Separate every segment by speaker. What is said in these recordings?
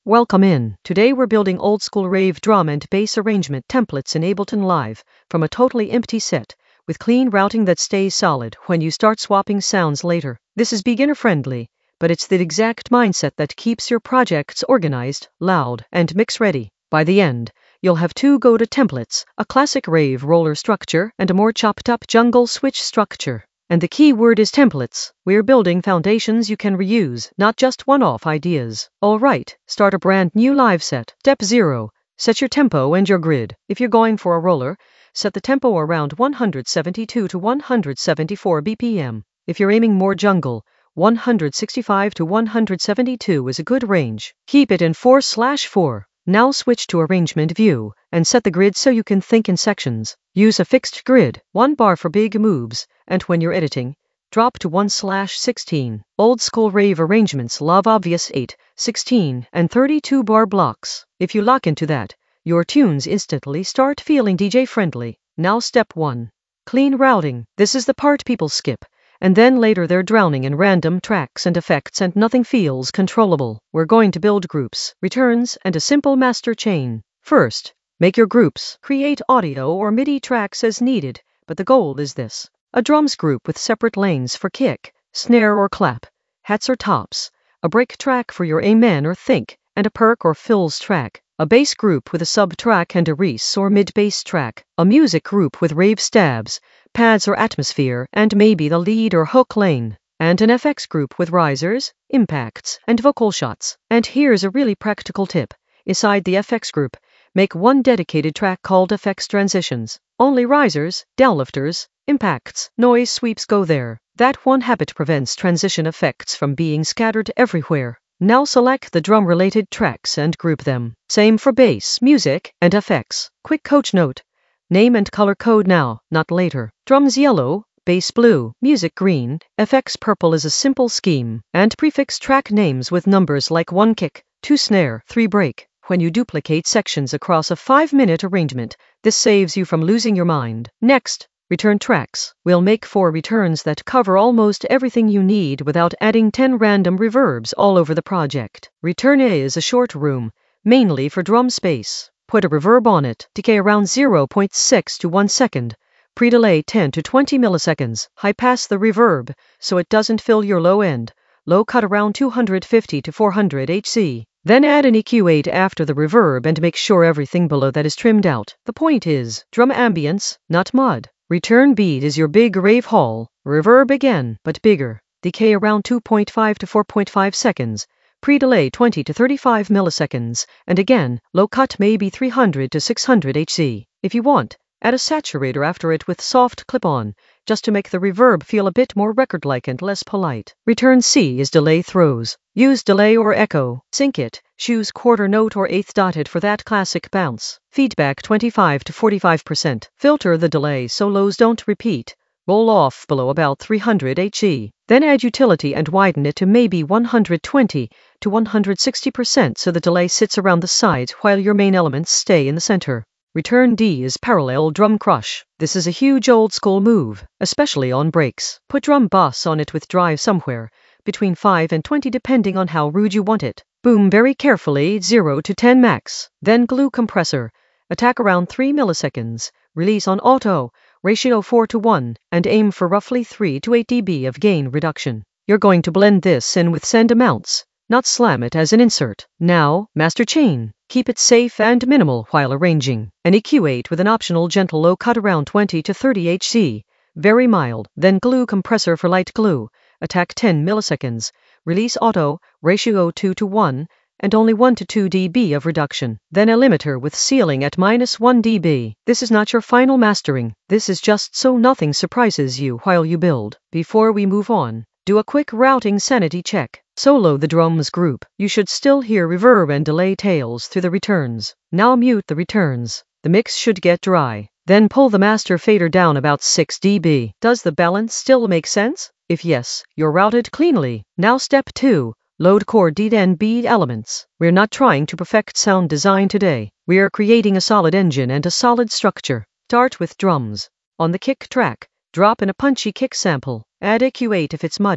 Speaker 1: Welcome in. Today we're building old school rave drum and bass arrangement templates in Ableton Live from a totally empty set with clean routing that stays solid when you start swapping sounds later. This is beginner friendly, but it's the exact mindset that keeps your projects organized, loud, and mix ready. By the end, you'll have two go-to templates, a classic rave roller structure and a more chopped up jungle switch structure. And the key word is templates. We're building foundations you can reuse, not just one-off ideas. All right, start a brand new live set. Step 0. Set your tempo and your grid. If you're going for a roller, set the tempo around 172 to 174 BPM. If you're aiming more jungle, 165 to 172 is a good range. Keep it in 4/4. Now switch to arrangement view and set the grid so you can think in sections. Use a fixed grid, 1 bar for big moves, and when you're editing, drop to 1/16. Old school rave arrangements love obvious 8, 16, and 32 bar blocks. If you lock into that, your tunes instantly start feeling DJ friendly. Now step 1. Clean routing. This is the part people skip, and then later they're drowning in random tracks and effects and nothing feels controllable. We're going to build groups, returns, and a simple master chain. First, make your groups. Create audio or MIDI tracks as needed, but the goal is this. A drums group with separate lanes for kick, snare or clap, hats or tops, a break track for your amen or think, and a perk or fills track. A bass group with a sub track and a res or mid bass track. A music group with rave stabs, pads or atmosphere, and maybe the lead or hook lane. And an FX group with risers, impacts, and vocal shots. And here's a really practical tip. Inside the FX group, make one dedicated track called FX Transitions. Only risers, downlifters, impacts, noise sweeps go there. That one habit prevents transition effects from being scattered everywhere. Now select the drum-related tracks and group them. Same for bass, music, and FX. Quick coach note. Name and color code now, not later. Drums yellow, bass blue, music green, FX purple is a simple scheme. And prefix track names with numbers like 1 kick, 2 snare, 3 break. When you duplicate sections across a 5-minute arrangement, this saves you from losing your mind. Next, return tracks. We'll make 4 returns that cover almost everything you need without adding 10 random reverbs all over the project. Return A is a short room, mainly for drum space. Put a reverb on it. Decay around 0.6 to 1 second. Pre-delay 10 to 20 milliseconds. High pass the reverb so it doesn't fill your low end. Low cut around 250 to 400 Hz. Then add an EQ8 after the reverb and make sure everything below that is trimmed out. The point is, drum ambience, not mud. Return beat is your big rave haul. Reverb again, but bigger. Decay around 2.5 to 4.5 seconds. Pre-delay 20 to 35 milliseconds. And again, low cut maybe 300 to 600 Hz. If you want, add a saturator after it with soft clip-on, just to make the reverb feel a bit more record-like and less polite. Return C is delay throws. Use delay or echo. Sync it. Choose quarter note or eighth dotted for that classic bounce. Feedback 25 to 45%. Filter the delay so lows don't repeat. Roll off below about 300 Hz. Then add utility and widen it to maybe 120 to 160% so the delay sits around the sides while your main elements stay in the center. Return D is parallel drum crush. This is a huge old school move, especially on breaks. Put drum bus on it with drive somewhere, between 5 and 20 depending on how rude you want it. Boom very carefully, 0 to 10 max. Then glue compressor. Attack around 3 milliseconds. Release on auto, ratio 4 to 1, and aim for roughly 3 to 8 dB of gain reduction. You're going to blend this in with send amounts, not slam it as an insert. Now, master chain. Keep it safe and minimal while arranging. An EQ8 with an optional gentle low cut around 20 to 30 Hz. Very mild. Then glue compressor for light glue. Attack 10 milliseconds. Release auto, ratio 2 to 1, and only 1 to 2 dB of reduction. Then a limiter with ceiling at -1 dB. This is not your final mastering. This is just so nothing surprises you while you build. Before we move on, do a quick routing sanity check. Solo the drums group. You should still hear reverb and delay tails through the returns. Now mute the returns. The mix should get dry. Then pull the master fader down about 6 dB. Does the balance still make sense? If yes, you're routed cleanly. Now step 2. Load core D10 beat elements. We're not trying to perfect sound design today. We are creating a solid engine and a solid structure. Start with drums. On the kick track, drop in a punchy kick sample. Add EQ8 if it's muddy,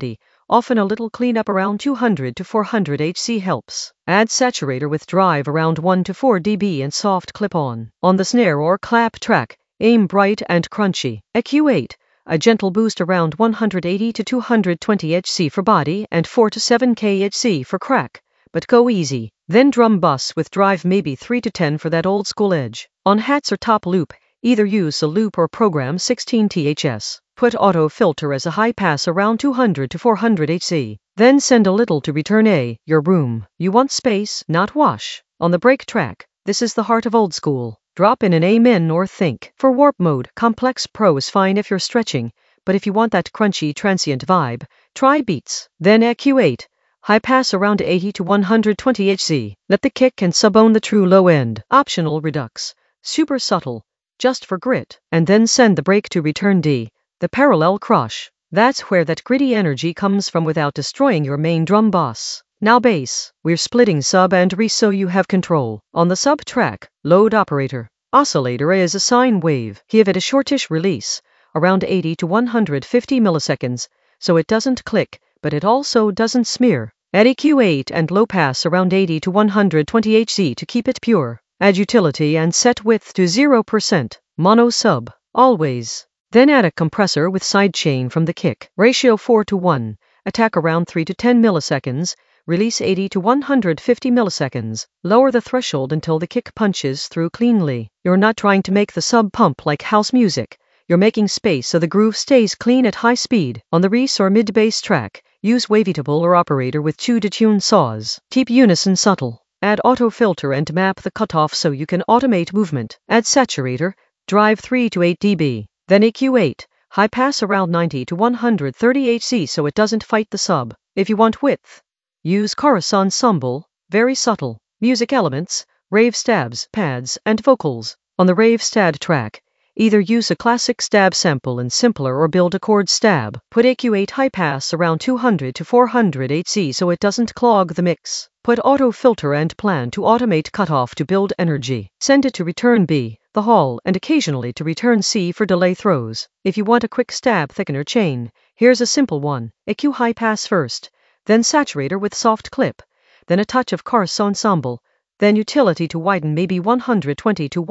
Speaker 1: Often a little cleanup around 200 to 400 Hz helps. Add saturator with drive around 1 to 4 dB and soft clip-on. On the snare or clap track, aim bright and crunchy. EQ8, a gentle boost around 180 to 220 Hz for body and 4 to 7 kHz for crack. But go easy. Then drum bus with drive maybe 3 to 10 for that old school edge. On hats or top loop, either use a loop or program 16 THS. Put auto filter as a high pass around 200 to 400 Hz. Then send a little to return A, your room. You want space, not wash. On the break track, this is the heart of old school. Drop in an amen or think. For warp mode, complex pro is fine if you're stretching, but if you want that crunchy transient vibe, try beats. Then EQ8. High pass around 80 to 120 Hz. Let the kick and sub own the true low end. Optional redux. Super subtle. Just for grit. And then send the break to return D. The parallel crush. That's where that gritty energy comes from without destroying your main drum boss. Now bass. We're splitting sub and re so you have control. On the sub track, load operator. Oscillator is a sine wave. Give it a shortish release, around 80 to 150 milliseconds, so it doesn't click, but it also doesn't smear. Add EQ8 and low pass around 80 to 120 Hz to keep it pure. Add utility and set width to 0%. Mono sub. Always. Then add a compressor with sidechain from the kick. Ratio 4 to 1. Attack around 3 to 10 milliseconds. Release 80 to 150 milliseconds. Lower the threshold until the kick punches through cleanly. You're not trying to make the sub pump like house music. You're making space so the groove stays clean at high speed. On the res or mid-bass track, use wavetable or operator with to-tune saws. Keep unison subtle. Add auto filter and map the cutoff so you can automate movement. Add saturator, drive 3 to 8 dB. Then EQ8, high pass around 90 to 130 Hz so it doesn't fight the sub. If you want width, use chorus ensemble, very subtle. Music elements, rave stabs, pads, and vocals. On the rave stab track, either use a classic stab sample and simpler or build a chord stab. Put EQ8 high pass around 200 to 400 Hz so it doesn't clog the mix. Put auto filter and plan to automate cutoff to build energy. Send it to return B, the hall, and occasionally to return C for delay throws. If you want a quick stab thickener chain, here's a simple one. EQ high pass first, then saturator with soft clip, then a touch of chorus ensemble, then utility to widen maybe 120 to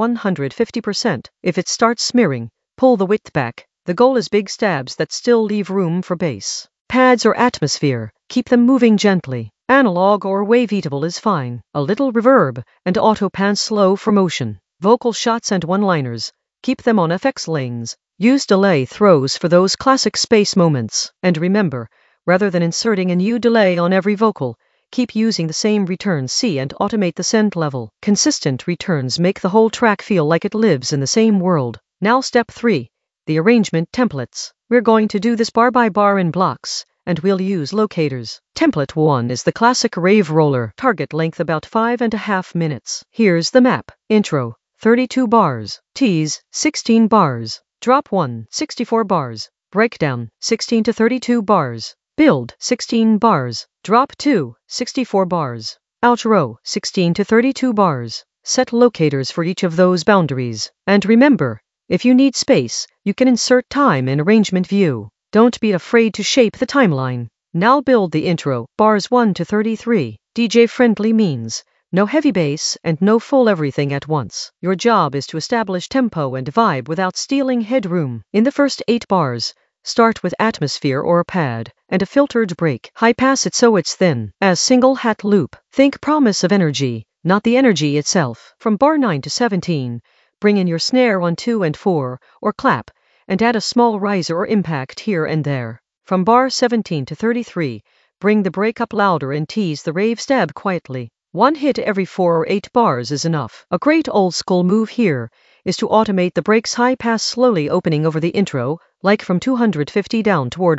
Speaker 1: 150%. If it starts smearing, pull the width back. The goal is big stabs that still leave room for bass. Pads or atmosphere, keep them moving gently. Analog or wavetable is fine. A little reverb, and auto pan slow for motion. Vocal shots and one-liners, keep them on FX lanes. Use delay throws for those classic space moments. And remember, rather than inserting a new delay on every vocal, keep using the same return C and automate the send level. Consistent returns make the whole track feel like it lives in the same world. Now step 3, the arrangement templates. We're going to do this bar by bar in blocks, and we'll use locators. Template 1 is the classic rave roller, target length about 5.5 minutes. Here's the map. Intro, 32 bars. Tease, 16 bars. Drop 1, 64 bars. Breakdown, 16 to 32 bars. Build, 16 bars. Drop 2, 64 bars. Outro, 16 to 32 bars. Set locators for each of those boundaries. And remember, if you need space, you can insert time in arrangement view. Don't be afraid to shape the timeline. Now build the intro, bars 1 to 33. DJ friendly means no heavy bass and no full everything at once. Your job is to establish tempo and vibe without stealing headroom. In the first 8 bars, start with atmosphere or a pad, and a filtered break. High pass it so it's thin. As single hat loop, think promise of energy, not the energy itself. From bar 9 to 17, bring in your snare on 2 and 4, or clap, and add a small riser or impact here and there. From bar 17 to 33, bring the break up louder and tease the rave stab quietly. One hit every 4 or 8 bars is enough. A great old school move here is to automate the breaks high pass slowly opening over the intro, like from 250 down toward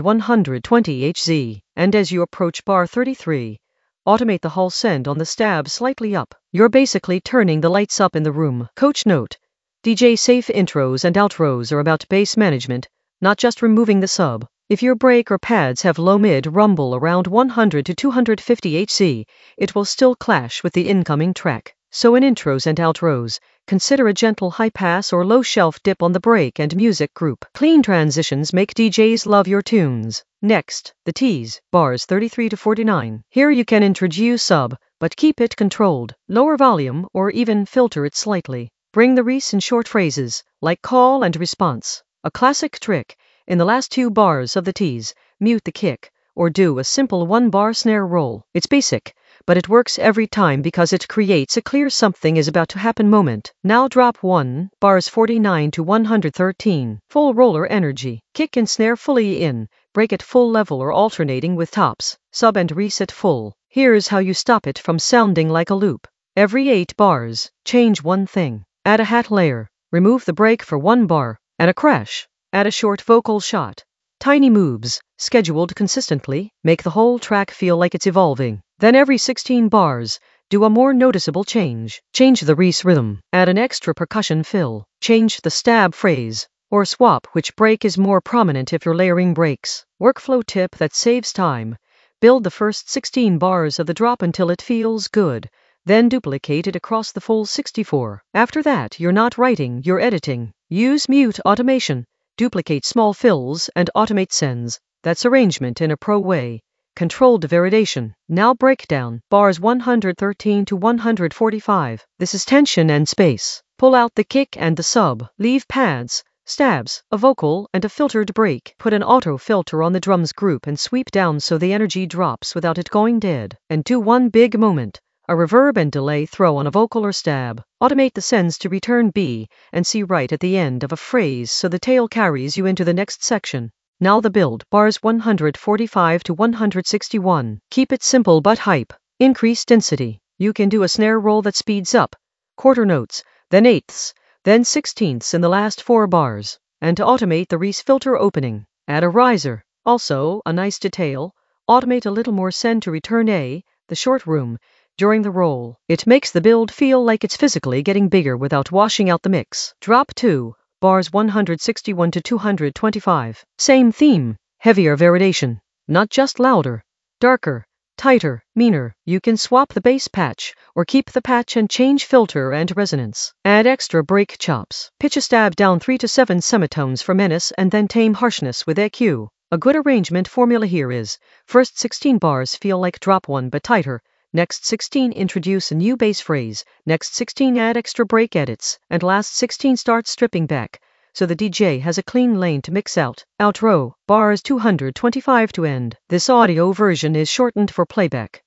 Speaker 1: 120 Hz. And as you approach bar 33, automate the hull send on the stab slightly up. You're basically turning the lights up in the room. Coach note: DJ safe intros and outros are about bass management, not just removing the sub. If your break or pads have low mid rumble around 100 to 250 Hz, it will still clash with the incoming track. So in intros and outros, consider a gentle high pass or low shelf dip on the break and music group. Clean transitions make DJs love your tunes. Next, the tease, bars 33 to 49. Here you can introduce sub, but keep it controlled. Lower volume or even filter it slightly. Bring the res in short phrases, like call and response. A classic trick, in the last 2 bars of the tease, mute the kick, or do a simple 1-bar snare roll. It's basic, but it works every time because it creates a clear something is about to happen moment. Now drop 1, bars 49 to 113. Full roller energy. Kick and snare fully in, break at full level or alternating with tops, sub and reset full. Here's how you stop it from sounding like a loop. Every 8 bars, change one thing. Add a hat layer, remove the break for 1 bar, and a crash. Add a short vocal shot. Tiny moves, scheduled consistently, make the whole track feel like it's evolving. Then every 16 bars, do a more noticeable change. Change the res rhythm. Add an extra percussion fill. Change the stab phrase. Or swap which break is more prominent if you're layering breaks. Workflow tip that saves time. Build the first 16 bars of the drop until it feels good. Then duplicate it across the full 64. After that, you're not writing, you're editing. Use mute automation. Duplicate small fills and automate sends. That's arrangement in a pro way. Controlled variation. Now breakdown. Bars 113 to 145. This is tension and space. Pull out the kick and the sub. Leave pads, stabs, a vocal, and a filtered break. Put an auto filter on the drums group and sweep down so the energy drops without it going dead. And do one big moment. A reverb and delay throw on a vocal or stab. Automate the sends to return B and C right at the end of a phrase so the tail carries you into the next section. Now the build, bars 145 to 161. Keep it simple but hype. Increase density. You can do a snare roll that speeds up. Quarter notes, then eighths, then sixteenths in the last 4 bars. And to automate the res filter opening, add a riser. Also, a nice detail, automate a little more send to return A, the short room, during the roll. It makes the build feel like it's physically getting bigger without washing out the mix. Drop 2, bars 161 to 225. Same theme, heavier variation. Not just louder, darker, tighter, meaner. You can swap the bass patch, or keep the patch and change filter and resonance. Add extra break chops. Pitch a stab down 3 to 7 semitones for menace and then tame harshness with EQ. A good arrangement formula here is, first 16 bars feel like drop 1 but tighter. Next 16 introduce a new bass phrase, next 16 add extra break edits, and last 16 start stripping back, so the DJ has a clean lane to mix out. Outro, bars 225 to end. This audio version is shortened for playback.